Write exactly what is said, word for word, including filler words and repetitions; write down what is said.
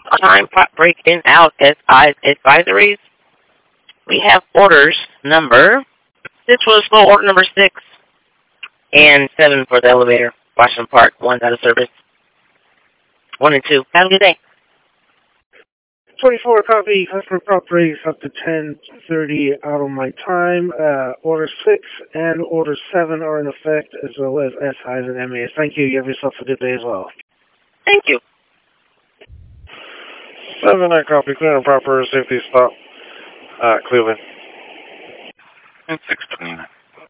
time pot break in out S I's advisories. We have orders number six for the slow, order number six, and seven for the elevator. Washington Park, one's out of service. One and two. Have a good day. twenty-four copy, customer prop breaks up to ten thirty out of my time. Uh, order six and order seven are in effect, as well as S I's and M A's. Thank you. You have yourself a good day as well. Thank you. seven, I copy, clear and proper safety stop, uh, Cleveland. And six twenty-nine.